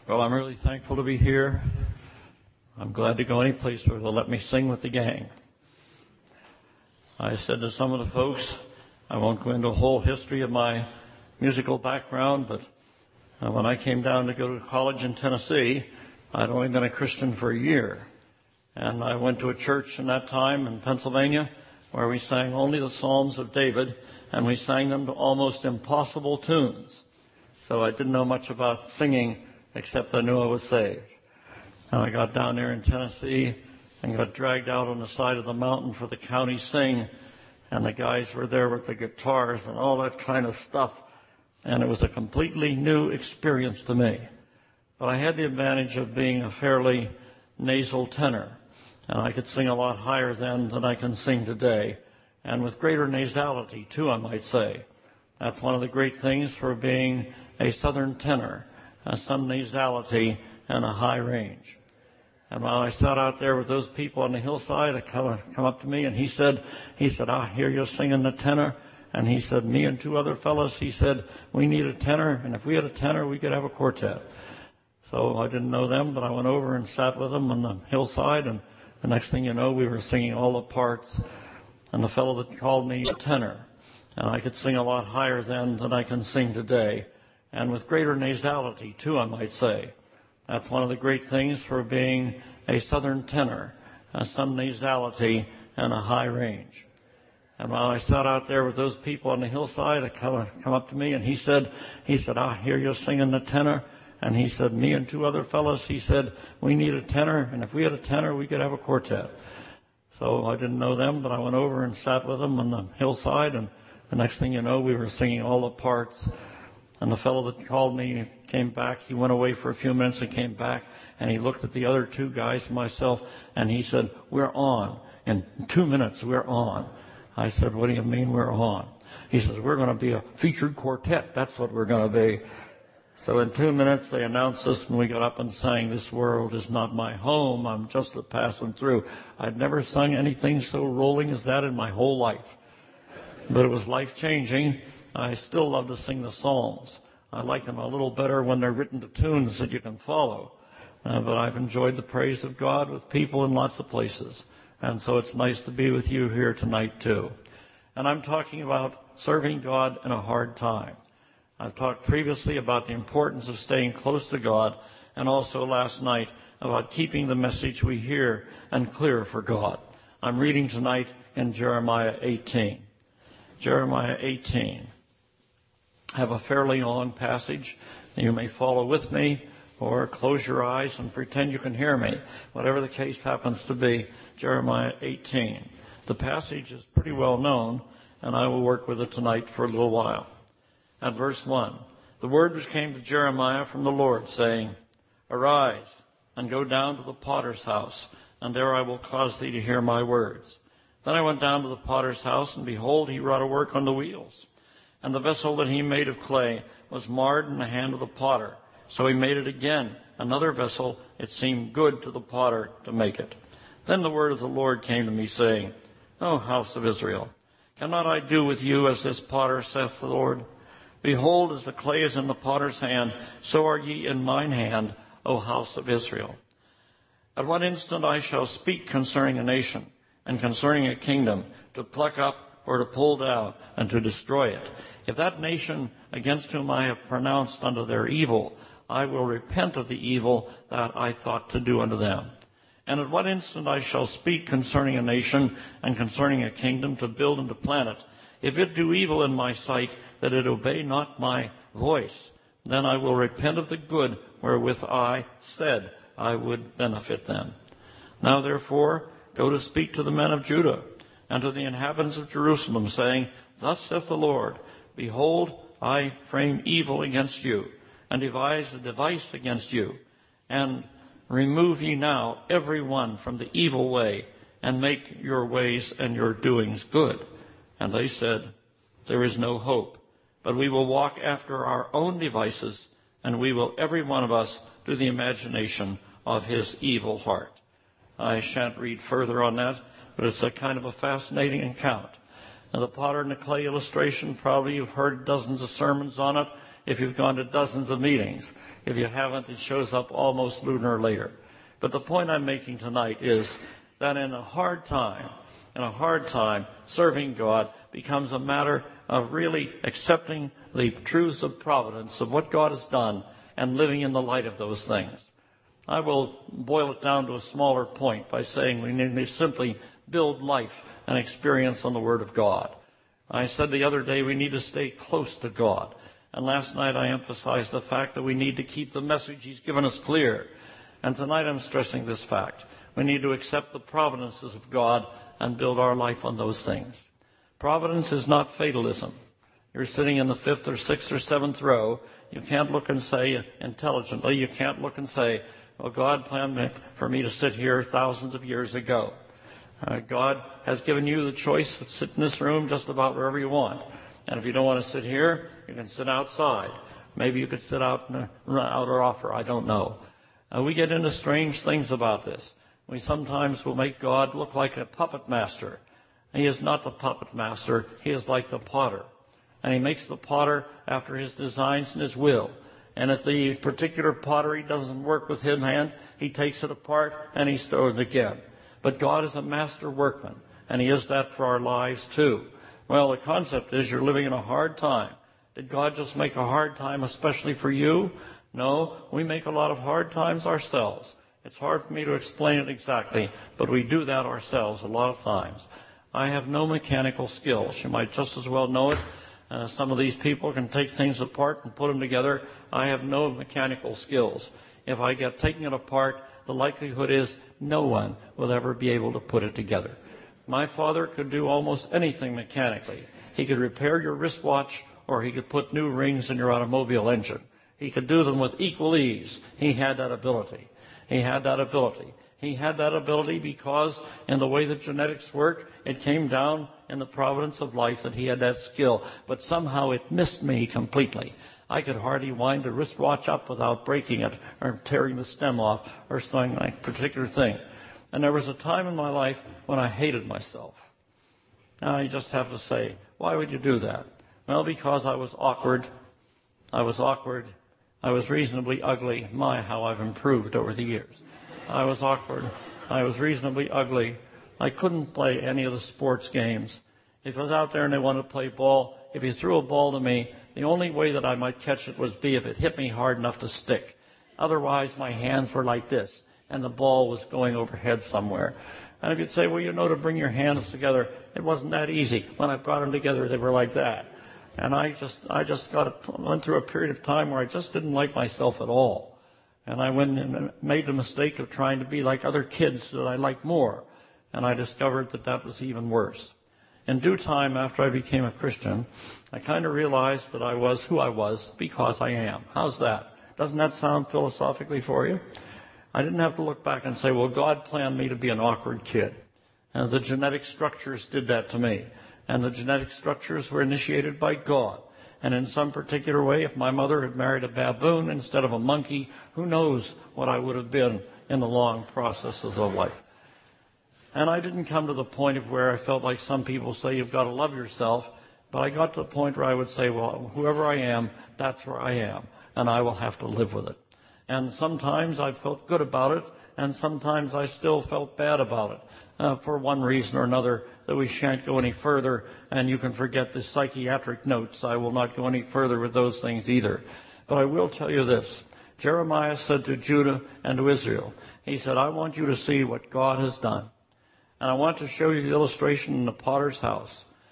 Well, I'm really thankful to be here. I'm glad to go any place where they'll let me sing with the gang. I said to some of the folks, I won't go into a whole history of my musical background, but when I came down to go to college in Tennessee, I'd only been a Christian for a year. And I went to a church in that time in Pennsylvania where we sang only the Psalms of David, and we sang them to almost impossible tunes. So I didn't know much about singing, except I knew I was saved. And I got down there in Tennessee and got dragged out on the side of the mountain for the county sing. And the guys were there with the guitars and all that kind of stuff. And it was a completely new experience to me. But I had the advantage of being a fairly nasal tenor. And I could sing a lot higher then than I can sing today. And with greater nasality, too, I might say. That's one of the great things for being a southern tenor. Some nasality and a high range. And while I sat out there with those people on the hillside, they come up to me and he said, I hear you singing the tenor. And he said, me and two other fellows, he said, we need a tenor. And if we had a tenor, we could have a quartet. So I didn't know them, but I went over and sat with them on the hillside. And the next thing you know, we were singing all the parts. And the fellow that called me a tenor. And I could sing a lot higher then than I can sing today. And with greater nasality, too, I might say. That's one of the great things for being a southern tenor, some nasality and a high range. And while I sat out there with those people on the hillside, they come up to me and he said, I hear you singing the tenor. And he said, me and two other fellows, he said, we need a tenor. And if we had a tenor, we could have a quartet. So I didn't know them, but I went over and sat with them on the hillside. And the next thing you know, we were singing all the parts. And the fellow that called me came back. He went away for a few minutes and came back. And he looked at the other two guys and myself. And he said, we're on. In 2 minutes, we're on. I said, what do you mean we're on? He says, we're going to be a featured quartet. That's what we're going to be. So in 2 minutes, they announced us, and we got up and sang, this world is not my home. I'm just a passing through. I'd never sung anything so rolling as that in my whole life. But it was life-changing. I still love to sing the Psalms. I like them a little better when they're written to tunes that you can follow. But I've enjoyed the praise of God with people in lots of places. And so it's nice to be with you here tonight, too. And I'm talking about serving God in a hard time. I've talked previously about the importance of staying close to God, and also last night about keeping the message we hear and clear for God. I'm reading tonight in Jeremiah 18. Jeremiah 18. I have a fairly long passage. You may follow with me or close your eyes and pretend you can hear me. Whatever the case happens to be, Jeremiah 18. The passage is pretty well known, and I will work with it tonight for a little while. At verse 1, the word which came to Jeremiah from the Lord, saying, arise and go down to the potter's house, and there I will cause thee to hear my words. Then I went down to the potter's house, and behold, he wrought a work on the wheels. And the vessel that he made of clay was marred in the hand of the potter. So he made it again, another vessel. It seemed good to the potter to make it. Then the word of the Lord came to me, saying, O house of Israel, cannot I do with you as this potter, saith the Lord? Behold, as the clay is in the potter's hand, so are ye in mine hand, O house of Israel. At what instant I shall speak concerning a nation, and concerning a kingdom, to pluck up or to pull down, and to destroy it. If that nation against whom I have pronounced unto their evil, I will repent of the evil that I thought to do unto them. And at what instant I shall speak concerning a nation and concerning a kingdom to build and to plant it, if it do evil in my sight, that it obey not my voice, then I will repent of the good wherewith I said I would benefit them. Now therefore, go to speak to the men of Judah and to the inhabitants of Jerusalem, saying, thus saith the Lord, behold, I frame evil against you, and devise a device against you, and remove ye now every one from the evil way, and make your ways and your doings good. And they said, there is no hope, but we will walk after our own devices, and we will every one of us do the imagination of his evil heart. I shan't read further on that, but it's a kind of a fascinating account. Now, the potter and the clay illustration, probably you've heard dozens of sermons on it. if you've gone to dozens of meetings. If you haven't, it shows up almost sooner or later. But the point I'm making tonight is that in a hard time, serving God becomes a matter of really accepting the truths of providence of what God has done and living in the light of those things. I will boil it down to a smaller point by saying we need to simply build life and experience on the Word of God. I said the other day we need to stay close to God. And last night I emphasized the fact that we need to keep the message He's given us clear. And tonight I'm stressing this fact. We need to accept the providences of God and build our life on those things. Providence is not fatalism. You're sitting in the 5th or 6th or 7th row. You can't look and say intelligently, you can't look and say, well, God planned for me to sit here thousands of years ago. God has given you the choice to sit in this room just about wherever you want. And if you don't want to sit here, you can sit outside. Maybe you could sit out in the outer offer. I don't know. We get into strange things about this. We sometimes will make God look like a puppet master. He is not the puppet master. He is like the potter. And He makes the potter after His designs and His will. And if the particular pottery doesn't work with His hand, He takes it apart and He stores it again. But God is a master workman, and He is that for our lives too. Well, the concept is you're living in a hard time. Did God just make a hard time especially for you? No, we make a lot of hard times ourselves. It's hard for me to explain it exactly, but we do that ourselves a lot of times. I have no mechanical skills. You might just as well know it. Some of these people can take things apart and put them together. I have no mechanical skills. If I get taking it apart, the likelihood is no one will ever be able to put it together. My father could do almost anything mechanically. He could repair your wristwatch, or he could put new rings in your automobile engine. He could do them with equal ease. He had that ability. He had that ability because in the way that genetics worked, it came down in the providence of life that he had that skill. But somehow it missed me completely. I could hardly wind a wristwatch up without breaking it or tearing the stem off or something like a particular thing. And there was a time in my life when I hated myself. Now I just have to say, why would you do that? Well, because I was awkward. I was reasonably ugly. My, how I've improved over the years. I was awkward. I was reasonably ugly. I couldn't play any of the sports games. If I was out there and they wanted to play ball, if you threw a ball to me, the only way that I might catch it was if it hit me hard enough to stick. Otherwise, my hands were like this, and the ball was going overhead somewhere. And if you'd say, well, to bring your hands together, it wasn't that easy. When I brought them together, they were like that. And I went through a period of time where I just didn't like myself at all. And I went and made the mistake of trying to be like other kids that I liked more. And I discovered that was even worse. In due time, after I became a Christian, I kind of realized that I was who I was because I am. How's that? Doesn't that sound philosophically for you? I didn't have to look back and say, well, God planned me to be an awkward kid. And the genetic structures did that to me. And the genetic structures were initiated by God. And in some particular way, if my mother had married a baboon instead of a monkey, who knows what I would have been in the long processes of life. And I didn't come to the point of where I felt like some people say you've got to love yourself. But I got to the point where I would say, well, whoever I am, that's where I am. And I will have to live with it. And sometimes I felt good about it. And sometimes I still felt bad about it. For one reason or another, that we shan't go any further. And you can forget the psychiatric notes. I will not go any further with those things either. But I will tell you this. Jeremiah said to Judah and to Israel, he said, I want you to see what God has done. And I want to show you the illustration in the potter's house.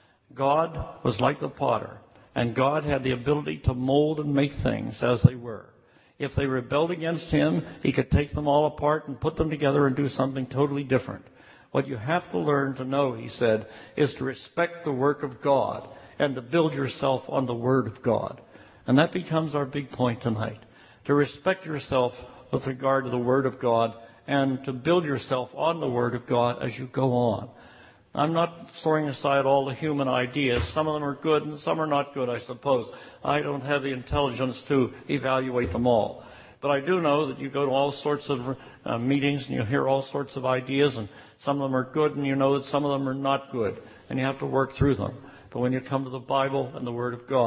God was like the potter, and God had the ability to mold and make things as they were. If they rebelled against Him, He could take them all apart and put them together and do something totally different. What you have to learn to know, he said, is to respect the work of God and to build yourself on the Word of God. And that becomes our big point tonight. To respect yourself with regard to the Word of God and to build yourself on the Word of God as you go on. I'm not throwing aside all the human ideas. Some of them are good and some are not good, I suppose. I don't have the intelligence to evaluate them all. But I do know that you go to all sorts of meetings and you hear all sorts of ideas, and some of them are good and you know that some of them are not good, and you have to work through them. But when you come to the Bible and the Word of God,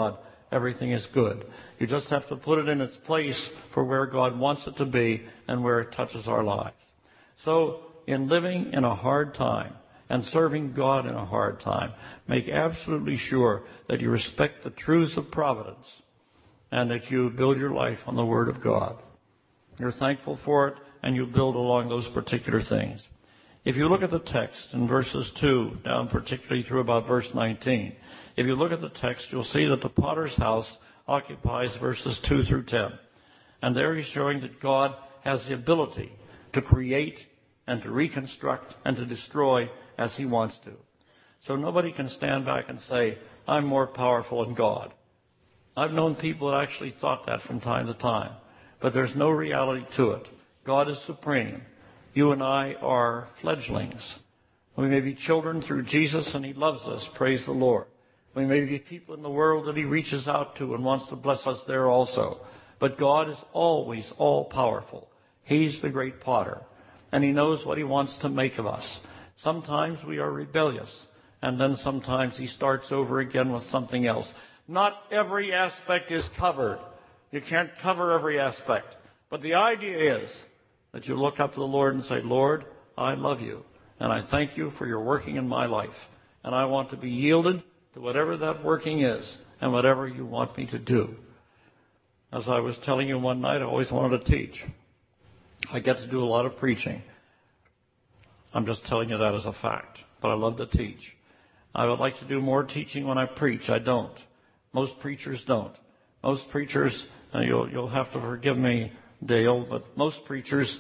everything is good. You just have to put it in its place for where God wants it to be and where it touches our lives. So, in living in a hard time and serving God in a hard time, make absolutely sure that you respect the truths of providence and that you build your life on the Word of God. You're thankful for it, and you build along those particular things. If you look at the text in verses 2, down particularly through about verse 19, if you look at the text, you'll see that the potter's house occupies verses 2 through 10. And there he's showing that God has the ability to create and to reconstruct and to destroy as he wants to. So nobody can stand back and say, I'm more powerful than God. I've known people that actually thought that from time to time. But there's no reality to it. God is supreme. You and I are fledglings. We may be children through Jesus, and he loves us. Praise the Lord. We may be people in the world that he reaches out to and wants to bless us there also. But God is always all-powerful. He's the great potter, and he knows what he wants to make of us. Sometimes we are rebellious, and then sometimes he starts over again with something else. Not every aspect is covered. You can't cover every aspect. But the idea is that you look up to the Lord and say, Lord, I love you, and I thank you for your working in my life. And I want to be yielded to whatever that working is and whatever you want me to do. As I was telling you one night, I always wanted to teach. I get to do a lot of preaching. I'm just telling you that as a fact. But I love to teach. I would like to do more teaching when I preach. I don't. Most preachers don't. Most preachers, you'll have to forgive me, Dale, but most preachers,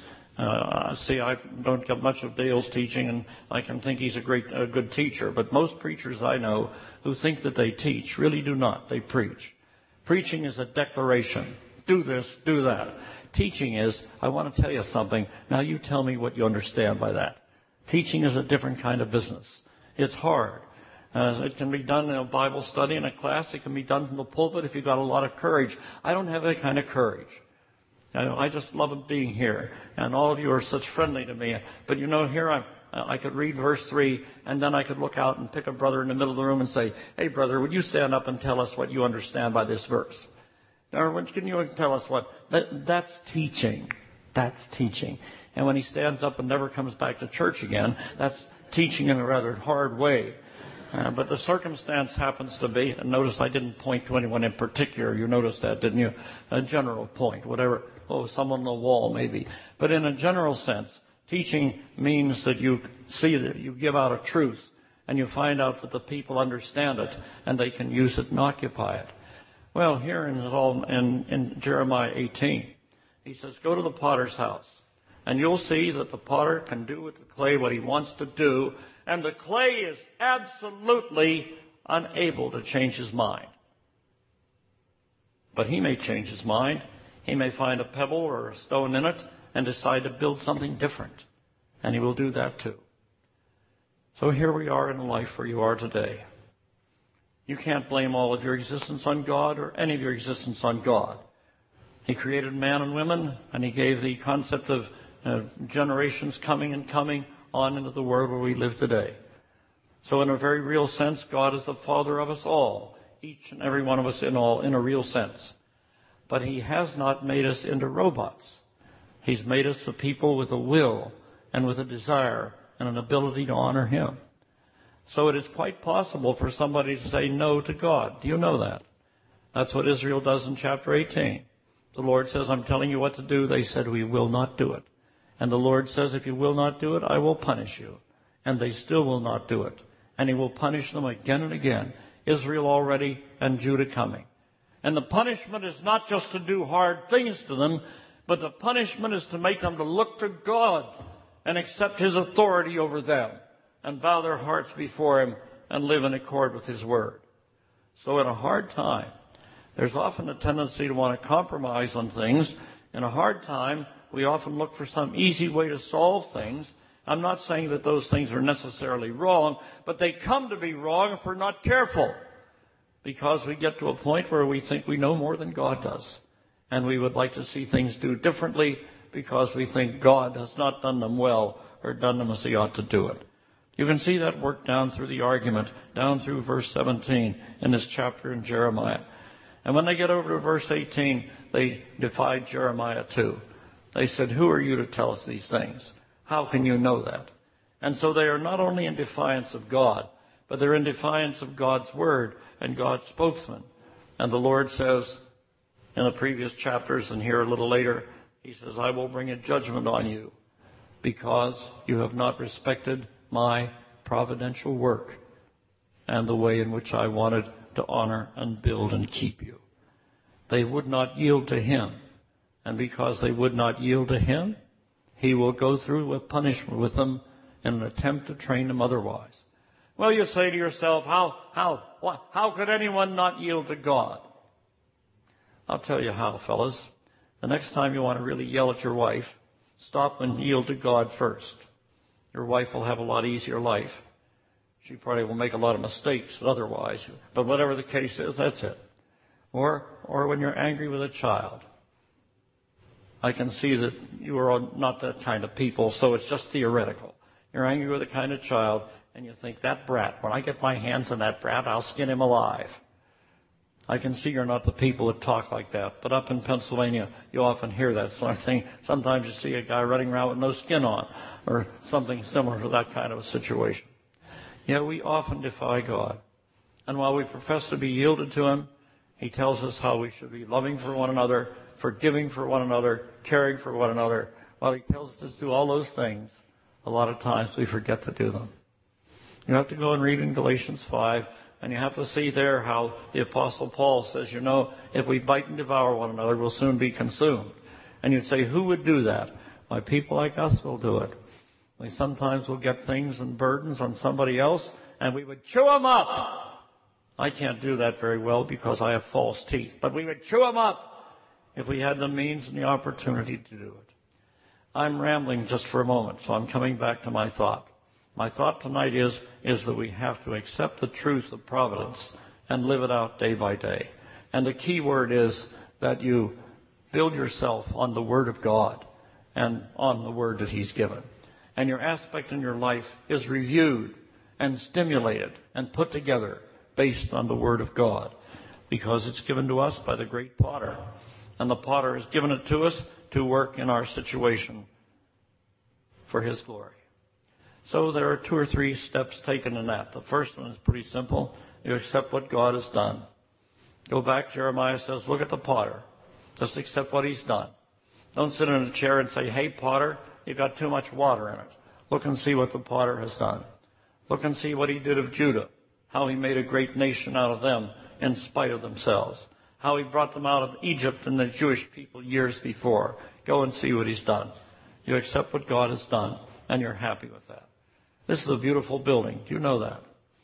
I don't get much of Dale's teaching, and I can think he's a good teacher. But most preachers I know who think that they teach really do not. They preach. Preaching is a declaration. Do this, do that. Teaching is, I want to tell you something. Now you tell me what you understand by that. Teaching is a different kind of business. It's hard. It can be done in a Bible study in a class. It can be done from the pulpit if you've got a lot of courage. I don't have that kind of courage. I just love being here. And all of you are such friendly to me. But here I could read verse 3, and then I could look out and pick a brother in the middle of the room and say, hey, brother, would you stand up and tell us what you understand by this verse? Or can you tell us what? That's teaching. That's teaching. And when he stands up and never comes back to church again, that's teaching in a rather hard way. But the circumstance happens to be, and notice I didn't point to anyone in particular. You noticed that, didn't you? A general point, whatever. Oh, someone on the wall, maybe. But in a general sense, teaching means that you see that you give out a truth, and you find out that the people understand it, and they can use it and occupy it. Well, here in Jeremiah 18, he says, go to the potter's house, and you'll see that the potter can do with the clay what he wants to do, and the clay is absolutely unable to change his mind. But he may change his mind. He may find a pebble or a stone in it and decide to build something different. And he will do that too. So here we are in life where you are today. You can't blame all of your existence on God or any of your existence on God. He created man and women, and he gave the concept of generations coming and coming on into the world where we live today. So in a very real sense, God is the Father of us all, each and every one of us in a real sense. But he has not made us into robots. He's made us a people with a will and with a desire and an ability to honor him. So it is quite possible for somebody to say no to God. Do you know that? That's what Israel does in chapter 18. The Lord says, I'm telling you what to do. They said, we will not do it. And the Lord says, if you will not do it, I will punish you. And they still will not do it. And he will punish them again and again. Israel already and Judah coming. And the punishment is not just to do hard things to them, but the punishment is to make them to look to God and accept his authority over them and bow their hearts before him and live in accord with his word. So in a hard time, there's often a tendency to want to compromise on things. In a hard time, we often look for some easy way to solve things. I'm not saying that those things are necessarily wrong, but they come to be wrong if we're not careful. Because we get to a point where we think we know more than God does. And we would like to see things do differently because we think God has not done them well or done them as he ought to do it. You can see that work down through the argument, down through verse 17 in this chapter in Jeremiah. And when they get over to verse 18, they defied Jeremiah too. They said, who are you to tell us these things? How can you know that? And so they are not only in defiance of God, but they're in defiance of God's word and God's spokesman. And the Lord says in the previous chapters, and here a little later, he says, I will bring a judgment on you because you have not respected my providential work and the way in which I wanted to honor and build and keep you. They would not yield to him. And because they would not yield to him, he will go through with punishment with them in an attempt to train them otherwise. Well, you say to yourself, how could anyone not yield to God? I'll tell you how, fellas. The next time you want to really yell at your wife, stop and yield to God first. Your wife will have a lot easier life. She probably will make a lot of mistakes otherwise. But whatever the case is, that's it. Or when you're angry with a child. I can see that you are not that kind of people, so it's just theoretical. You're angry with a kind of child, and you think, that brat, when I get my hands on that brat, I'll skin him alive. I can see you're not the people that talk like that. But up in Pennsylvania, you often hear that sort of thing. Sometimes you see a guy running around with no skin on, or something similar to that kind of a situation. Yeah, we often defy God. And while we profess to be yielded to him, he tells us how we should be loving for one another, forgiving for one another, caring for one another. While he tells us to do all those things, a lot of times we forget to do them. You have to go and read in Galatians 5, and you have to see there how the Apostle Paul says, if we bite and devour one another, we'll soon be consumed. And you'd say, who would do that? Why, people like us will do it. We sometimes will get things and burdens on somebody else, and we would chew them up. I can't do that very well because I have false teeth, but we would chew them up if we had the means and the opportunity to do it. I'm rambling just for a moment, so I'm coming back to my thought. My thought tonight is that we have to accept the truth of providence and live it out day by day. And the key word is that you build yourself on the Word of God and on the Word that He's given. And your aspect in your life is reviewed and stimulated and put together based on the Word of God, because it's given to us by the great potter. And the potter has given it to us to work in our situation for His glory. So there are 2 or 3 steps taken in that. The first one is pretty simple. You accept what God has done. Go back, Jeremiah says, look at the potter. Just accept what he's done. Don't sit in a chair and say, hey, potter, you've got too much water in it. Look and see what the potter has done. Look and see what he did of Judah, how he made a great nation out of them in spite of themselves, how he brought them out of Egypt and the Jewish people years before. Go and see what he's done. You accept what God has done, and you're happy with that. This is a beautiful building. Do you know that?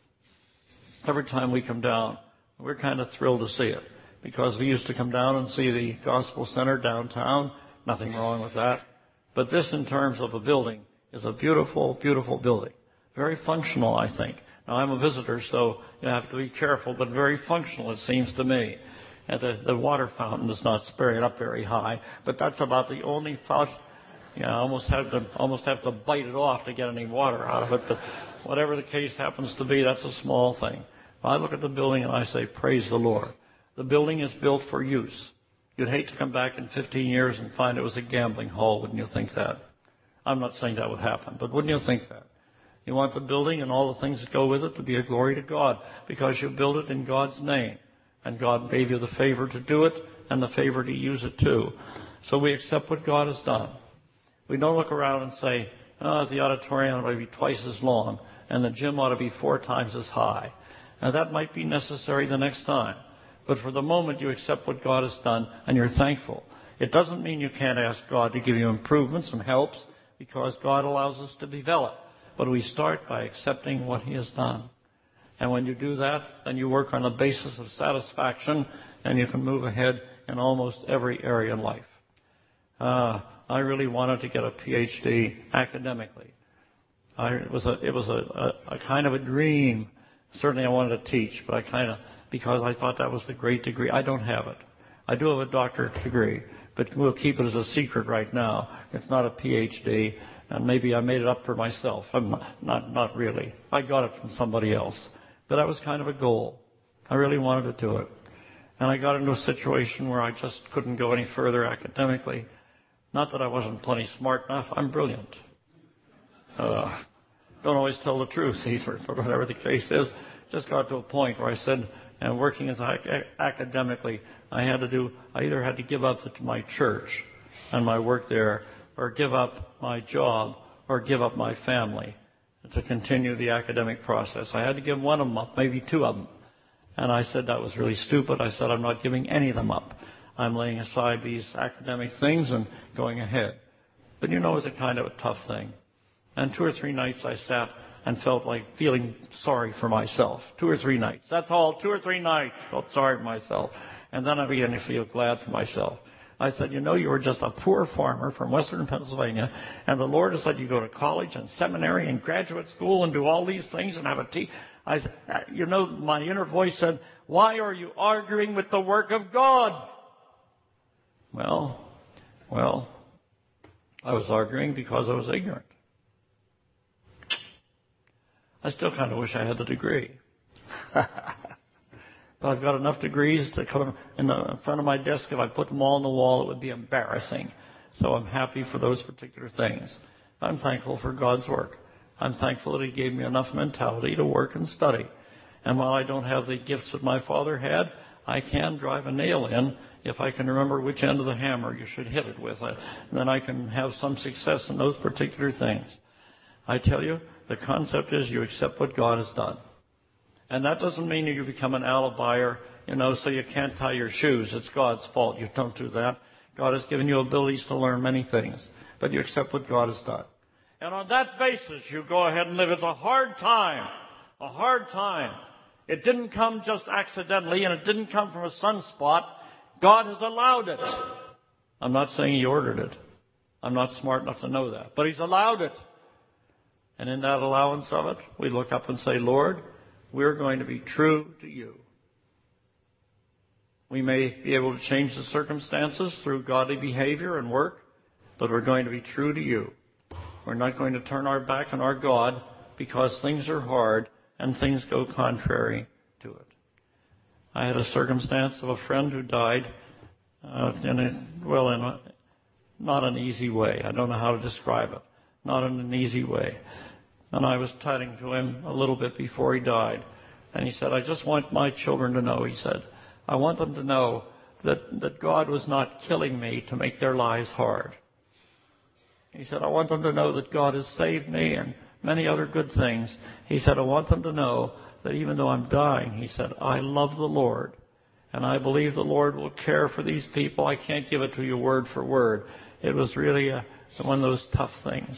Every time we come down, we're kind of thrilled to see it, because we used to come down and see the Gospel Center downtown. Nothing wrong with that. But this, in terms of a building, is a beautiful, beautiful building. Very functional, I think. Now, I'm a visitor, so you have to be careful, but very functional, it seems to me. And the water fountain does not spare it up very high, but that's about the only fountain. I almost have to bite it off to get any water out of it. But whatever the case happens to be, that's a small thing. I look at the building and I say, praise the Lord. The building is built for use. You'd hate to come back in 15 years and find it was a gambling hall, wouldn't you think that? I'm not saying that would happen, but wouldn't you think that? You want the building and all the things that go with it to be a glory to God, because you build it in God's name. And God gave you the favor to do it and the favor to use it too. So we accept what God has done. We don't look around and say, the auditorium ought to be twice as long and the gym ought to be 4 times as high. Now, that might be necessary the next time. But for the moment, you accept what God has done and you're thankful. It doesn't mean you can't ask God to give you improvements and helps, because God allows us to develop. But we start by accepting what He has done. And when you do that, then you work on a basis of satisfaction, and you can move ahead in almost every area in life. I really wanted to get a PhD academically. It was a kind of a dream. Certainly I wanted to teach, but because I thought that was the great degree. I don't have it. I do have a doctorate degree, but we'll keep it as a secret right now. It's not a PhD, and maybe I made it up for myself. I'm not really. I got it from somebody else. But that was kind of a goal. I really wanted to do it. And I got into a situation where I just couldn't go any further academically. Not that I wasn't plenty smart enough. I'm brilliant. Don't always tell the truth either, but whatever the case is, just got to a point where I said, and working as academically, I either had to give up my church and my work there, or give up my job, or give up my family to continue the academic process. I had to give one of them up, maybe two of them. And I said that was really stupid. I said, I'm not giving any of them up. I'm laying aside these academic things and going ahead. But it was a kind of a tough thing. And 2 or 3 nights I sat and felt like feeling sorry for myself. 2 or 3 nights. That's all. 2 or 3 nights. Felt sorry for myself. And then I began to feel glad for myself. I said, you were just a poor farmer from western Pennsylvania, and the Lord has let you go to college and seminary and graduate school and do all these things and have a tea. I said, my inner voice said, why are you arguing with the work of God? Well, I was arguing because I was ignorant. I still kind of wish I had the degree. But I've got enough degrees that come in the front of my desk. If I put them all on the wall, it would be embarrassing. So I'm happy for those particular things. I'm thankful for God's work. I'm thankful that He gave me enough mentality to work and study. And while I don't have the gifts that my father had, I can drive a nail in if I can remember which end of the hammer you should hit it with. And then I can have some success in those particular things. I tell you, the concept is you accept what God has done. And that doesn't mean you become an alibier, so you can't tie your shoes. It's God's fault. You don't do that. God has given you abilities to learn many things. But you accept what God has done. And on that basis, you go ahead and live. It's a hard time. A hard time. It didn't come just accidentally, and it didn't come from a sunspot. God has allowed it. I'm not saying He ordered it. I'm not smart enough to know that. But He's allowed it. And in that allowance of it, we look up and say, Lord, we're going to be true to You. We may be able to change the circumstances through godly behavior and work, but we're going to be true to You. We're not going to turn our back on our God because things are hard and things go contrary to it. I had a circumstance of a friend who died in not an easy way. I don't know how to describe it. Not in an easy way. And I was chatting to him a little bit before he died. And he said, I just want my children to know, he said, I want them to know that God was not killing me to make their lives hard. He said, I want them to know that God has saved me and many other good things. He said, I want them to know that even though I'm dying, he said, I love the Lord. And I believe the Lord will care for these people. I can't give it to you word for word. It was really one of those tough things.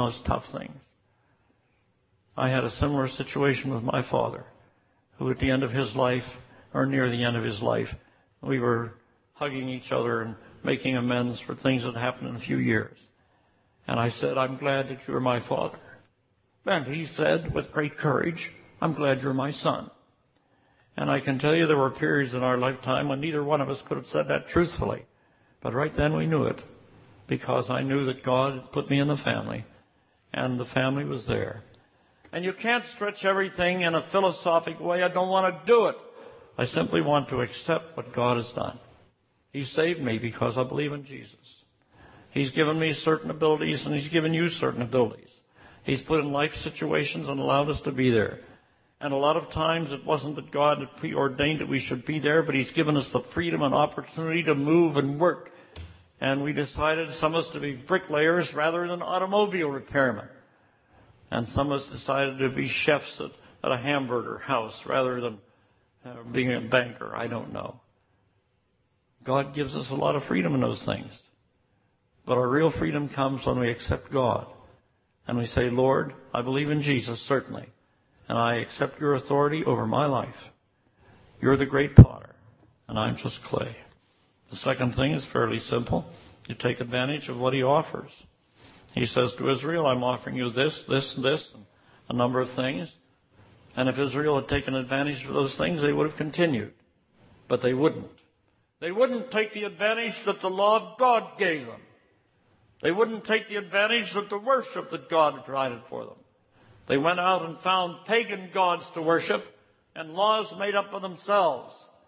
I had a similar situation with my father, who at the end of his life, or near the end of his life, we were hugging each other and making amends for things that happened in a few years. And I said, I'm glad that you're my father. And he said, with great courage, I'm glad you're my son. And I can tell you there were periods in our lifetime when neither one of us could have said that truthfully. But right then we knew it, because I knew that God had put me in the family, and the family was there. And you can't stretch everything in a philosophic way. I don't want to do it. I simply want to accept what God has done. He saved me because I believe in Jesus. He's given me certain abilities, and He's given you certain abilities. He's put in life situations and allowed us to be there. And a lot of times it wasn't that God had preordained that we should be there, but He's given us the freedom and opportunity to move and work. And we decided, some of us, to be bricklayers rather than automobile repairmen. And some of us decided to be chefs at a hamburger house rather than being a banker. I don't know. God gives us a lot of freedom in those things. But our real freedom comes when we accept God. And we say, Lord, I believe in Jesus, certainly. And I accept Your authority over my life. You're the great potter, and I'm just clay. The second thing is fairly simple. You take advantage of what He offers. He says to Israel, I'm offering you this, this, and this, and a number of things. And if Israel had taken advantage of those things, they would have continued. But they wouldn't. They wouldn't take the advantage that the law of God gave them. They wouldn't take the advantage that the worship that God had provided for them. They went out and found pagan gods to worship and laws made up of themselves.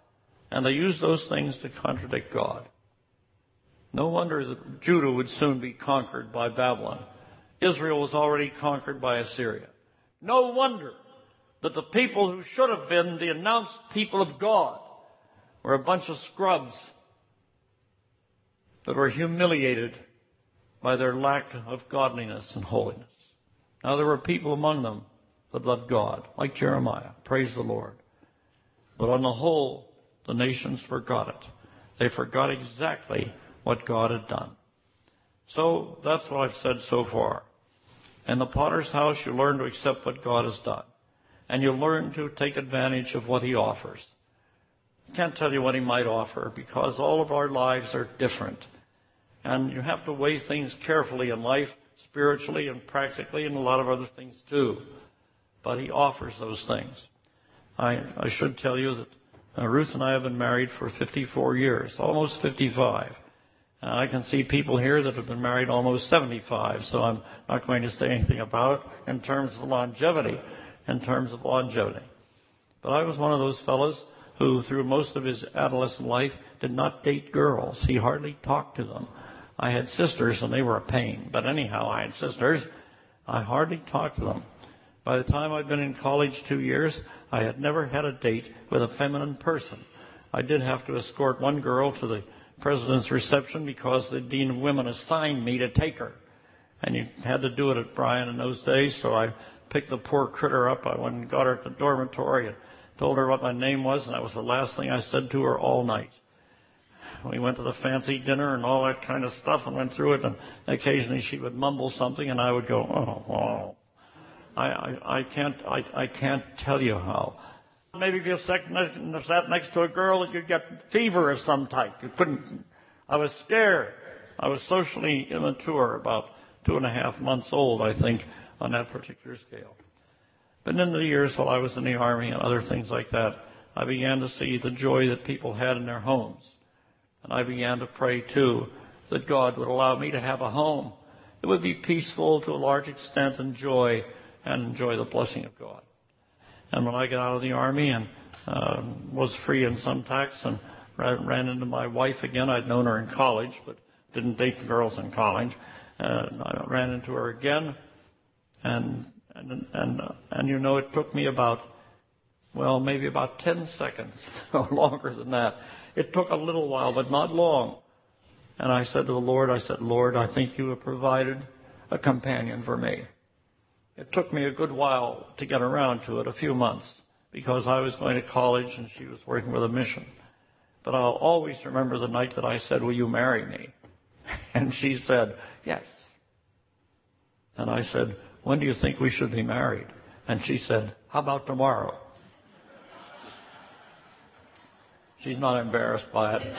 And they used those things to contradict God. No wonder that Judah would soon be conquered by Babylon. Israel was already conquered by Assyria. No wonder that the people who should have been the announced people of God were a bunch of scrubs that were humiliated by their lack of godliness and holiness. Now there were people among them that loved God, like Jeremiah. Praise the Lord. But on the whole, the nations forgot it. They forgot exactly what God had done. So that's what I've said so far. In the potter's house, you learn to accept what God has done. And you learn to take advantage of what he offers. I can't tell you what he might offer because all of our lives are different. And you have to weigh things carefully in life, spiritually and practically, and a lot of other things too. But he offers those things. I should tell you that Ruth and I have been married for 54 years, almost 55. I can see people here that have been married almost 75, so I'm not going to say anything about it in terms of longevity. But I was one of those fellows who, through most of his adolescent life, did not date girls. He hardly talked to them. I had sisters, and they were a pain. But anyhow, I had sisters. I hardly talked to them. By the time I'd been in college 2 years, I had never had a date with a feminine person. I did have to escort one girl to the president's reception because the dean of women assigned me to take her. And you had to do it at Bryan in those days, so I picked the poor critter up. I went and got her at the dormitory and told her what my name was, and that was the last thing I said to her all night. We went to the fancy dinner and all that kind of stuff and went through it, and occasionally she would mumble something and I would go, oh. I can't tell you how. Maybe if you sat next to a girl that you'd get fever of some type. You couldn't. I was scared. I was socially immature, about 2.5 months old, I think, on that particular scale. But in the years while I was in the Army and other things like that, I began to see the joy that people had in their homes. And I began to pray, too, that God would allow me to have a home that would be peaceful to a large extent and enjoy the blessing of God. And when I got out of the Army and was free in some tax and ran into my wife again, I'd known her in college, but didn't date the girls in college. I ran into her again, and you know, it took me maybe about 10 seconds, or longer than that. It took a little while, but not long. And I said to the Lord, Lord, I think you have provided a companion for me. It took me a good while to get around to it, a few months, because I was going to college and she was working with a mission. But I'll always remember the night that I said, will you marry me? And she said, yes. And I said, when do you think we should be married? And she said, how about tomorrow? She's not embarrassed by it.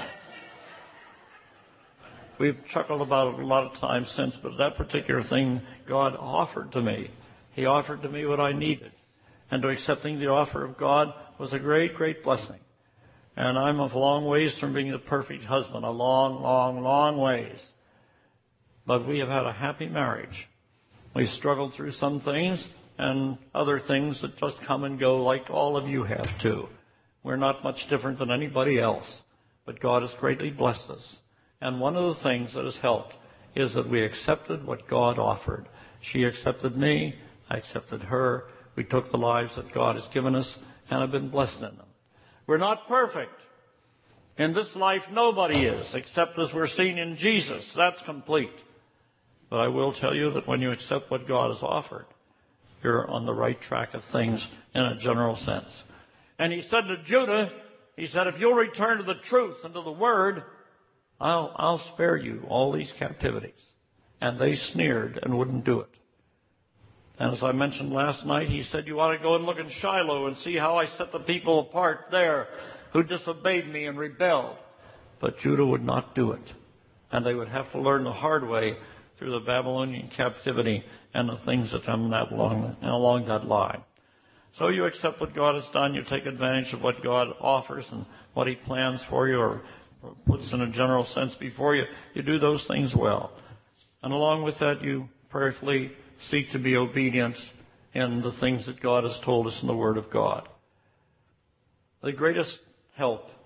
We've chuckled about it a lot of times since, but that particular thing God offered to me. He offered to me what I needed. And to accepting the offer of God was a great, great blessing. And I'm a long ways from being the perfect husband, a long, long, long ways. But we have had a happy marriage. We've struggled through some things and other things that just come and go like all of you have too. We're not much different than anybody else, but God has greatly blessed us. And one of the things that has helped is that we accepted what God offered. She accepted me, I accepted her. We took the lives that God has given us and have been blessed in them. We're not perfect. In this life, nobody is, except as we're seen in Jesus. That's complete. But I will tell you that when you accept what God has offered, you're on the right track of things in a general sense. And he said to Judah, he said, if you'll return to the truth and to the word, I'll spare you all these captivities. And they sneered and wouldn't do it. And as I mentioned last night, he said, you ought to go and look in Shiloh and see how I set the people apart there who disobeyed me and rebelled. But Judah would not do it. And they would have to learn the hard way through the Babylonian captivity and the things that come along that line. So you accept what God has done. You take advantage of what God offers and what he plans for you or puts in a general sense before you. You do those things well. And along with that, you prayerfully seek to be obedient in the things that God has told us in the Word of God. The greatest help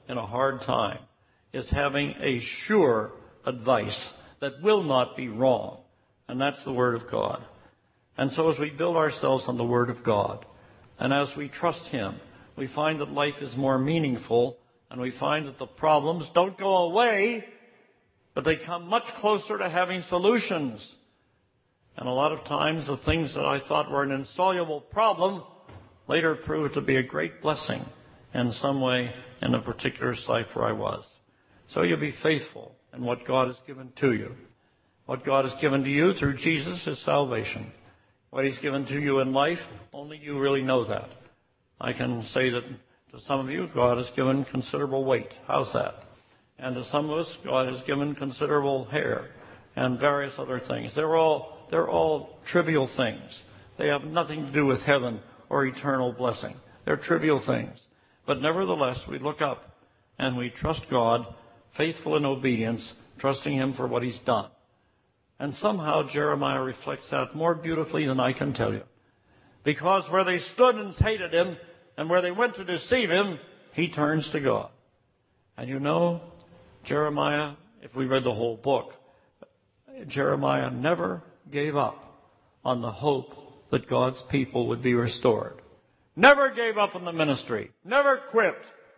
in a hard time is having a sure advice that will not be wrong. And that's the Word of God. And so as we build ourselves on the Word of God, and as we trust Him, we find that life is more meaningful, and we find that the problems don't go away, but they come much closer to having solutions. And a lot of times the things that I thought were an insoluble problem later proved to be a great blessing in some way in a particular site where I was. So you be faithful in what God has given to you. What God has given to you through Jesus is salvation. What He's given to you in life, only you really know that. I can say that to some of you, God has given considerable weight. How's that? And to some of us, God has given considerable hair and various other things. They're all trivial things. They have nothing to do with heaven or eternal blessing. They're trivial things. But nevertheless, we look up and we trust God, faithful in obedience, trusting Him for what He's done. And somehow Jeremiah reflects that more beautifully than I can tell you. Because where they stood and hated Him, and where they went to deceive Him, he turns to God. And you know, Jeremiah, if we read the whole book, Jeremiah never gave up on the hope that God's people would be restored. Never gave up on the ministry. Never quit.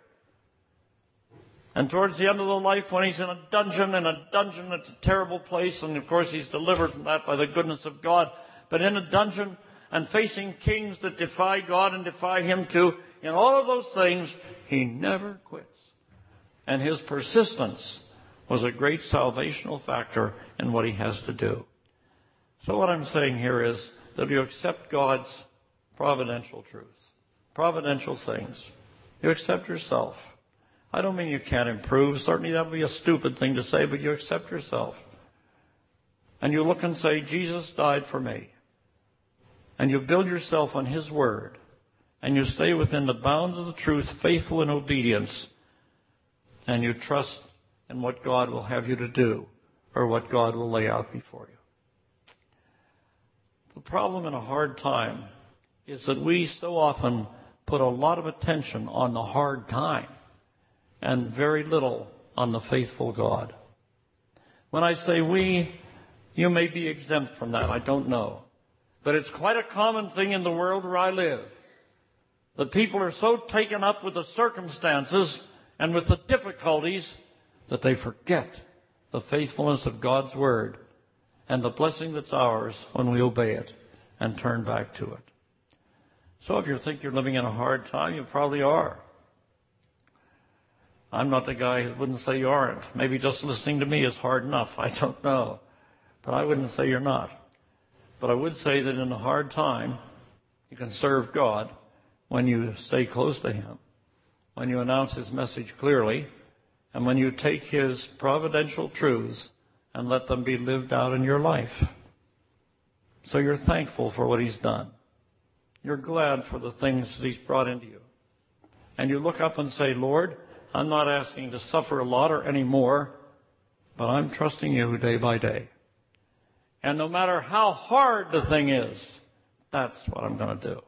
And towards the end of the life, when he's in a dungeon, it's a terrible place, and of course he's delivered from that by the goodness of God, but in a dungeon and facing kings that defy God and defy him too, in all of those things, he never quits. And his persistence was a great salvational factor in what he has to do. So what I'm saying here is that you accept God's providential truth, providential things. You accept yourself. I don't mean you can't improve. Certainly that would be a stupid thing to say, but you accept yourself. And you look and say, Jesus died for me. And you build yourself on His Word. And you stay within the bounds of the truth, faithful in obedience. And you trust in what God will have you to do, or what God will lay out before you. The problem in a hard time is that we so often put a lot of attention on the hard time and very little on the faithful God. When I say we, you may be exempt from that. I don't know. But it's quite a common thing in the world where I live, that people are so taken up with the circumstances and with the difficulties that they forget the faithfulness of God's Word and the blessing that's ours when we obey it and turn back to it. So if you think you're living in a hard time, you probably are. I'm not the guy who wouldn't say you aren't. Maybe just listening to me is hard enough. I don't know. But I wouldn't say you're not. But I would say that in a hard time, you can serve God when you stay close to Him, when you announce His message clearly, and when you take His providential truths and let them be lived out in your life. So you're thankful for what He's done. You're glad for the things that He's brought into you. And you look up and say, Lord, I'm not asking to suffer a lot or any more, but I'm trusting You day by day. And no matter how hard the thing is, that's what I'm going to do.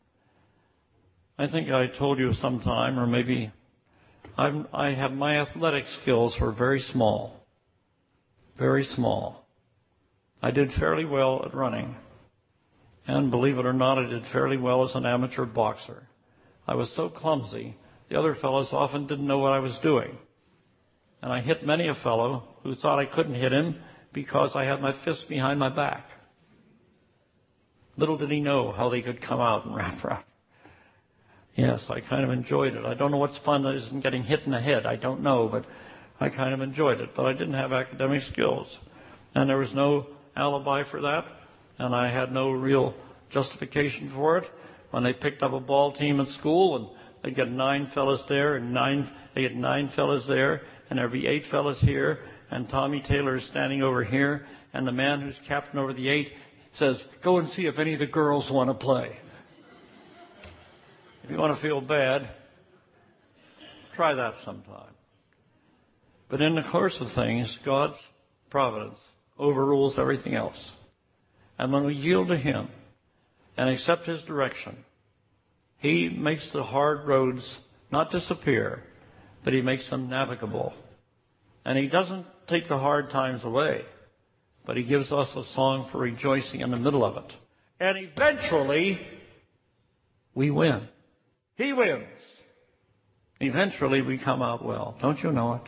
I think I told you sometime, or maybe I have my athletic skills were very small. Very small. I did fairly well at running. And believe it or not, I did fairly well as an amateur boxer. I was so clumsy, the other fellows often didn't know what I was doing. And I hit many a fellow who thought I couldn't hit him because I had my fist behind my back. Little did he know how they could come out and wrap around. Yes, I kind of enjoyed it. I don't know what's fun that isn't getting hit in the head. I don't know, but I kind of enjoyed it. But I didn't have academic skills. And there was no alibi for that. And I had no real justification for it. When they picked up a ball team at school, and they'd get 9 fellas there, and they get 9 fellas there, and there'd be 8 fellas here, and Tommy Taylor is standing over here, and the man who's captain over the 8 says, go and see if any of the girls want to play. If you want to feel bad, try that sometime. But in the course of things, God's providence overrules everything else. And when we yield to Him and accept His direction, He makes the hard roads not disappear, but He makes them navigable. And He doesn't take the hard times away, but He gives us a song for rejoicing in the middle of it. And eventually, we win. He wins. Eventually, we come out well. Don't you know it?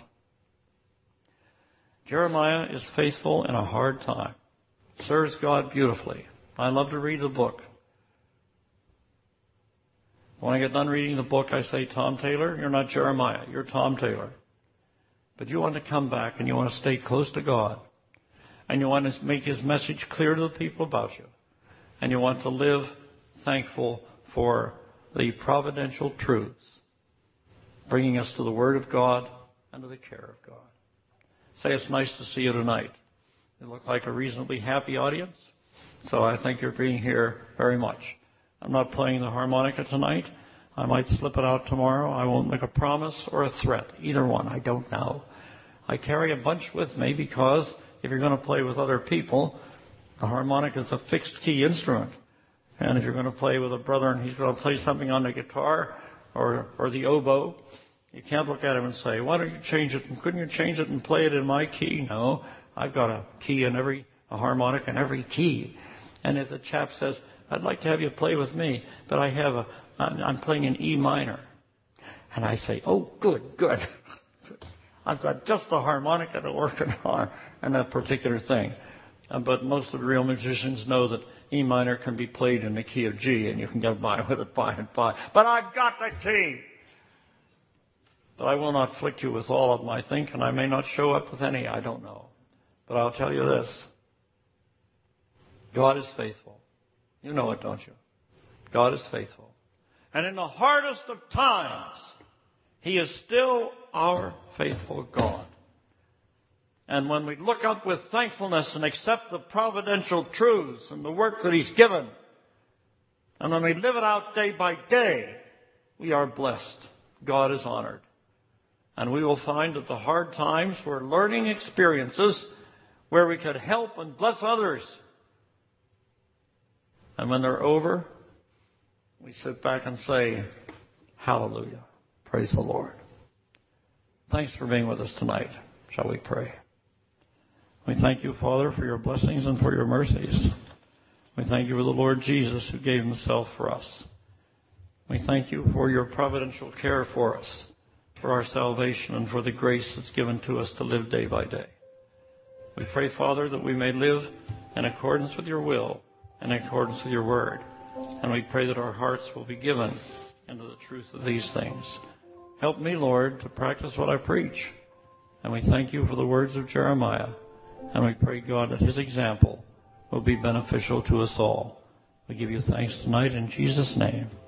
Jeremiah is faithful in a hard time. Serves God beautifully. I love to read the book. When I get done reading the book, I say, Tom Taylor, you're not Jeremiah, you're Tom Taylor. But you want to come back and you want to stay close to God. And you want to make His message clear to the people about you. And you want to live thankful for the providential truths, bringing us to the Word of God and to the care of God. Say, it's nice to see you tonight. You look like a reasonably happy audience, so I thank you for being here very much. I'm not playing the harmonica tonight. I might slip it out tomorrow. I won't make a promise or a threat. Either one, I don't know. I carry a bunch with me because if you're going to play with other people, the harmonica is a fixed key instrument. And if you're going to play with a brother and he's going to play something on the guitar or the oboe, you can't look at him and say, why don't you change it? Couldn't you change it and play it in my key? No, I've got a key in a harmonica in every key. And if the chap says, I'd like to have you play with me, but I'm playing in E minor. And I say, oh, good. I've got just the harmonica to work on that particular thing. But most of the real musicians know that E minor can be played in the key of G, and you can get by with it by and by. But I've got the key! But I will not afflict you with all of my think, and I may not show up with any, I don't know. But I'll tell you this. God is faithful. You know it, don't you? God is faithful. And in the hardest of times, He is still our faithful God. And when we look up with thankfulness and accept the providential truths and the work that He's given, and when we live it out day by day, we are blessed. God is honored. And we will find that the hard times were learning experiences where we could help and bless others. And when they're over, we sit back and say, hallelujah. Praise the Lord. Thanks for being with us tonight. Shall we pray? We thank you, Father, for your blessings and for your mercies. We thank you for the Lord Jesus who gave Himself for us. We thank you for your providential care for us, for our salvation, and for the grace that's given to us to live day by day. We pray, Father, that we may live in accordance with your will and in accordance with your word. And we pray that our hearts will be given into the truth of these things. Help me, Lord, to practice what I preach. And we thank you for the words of Jeremiah. And we pray, God, that his example will be beneficial to us all. We give you thanks tonight in Jesus' name.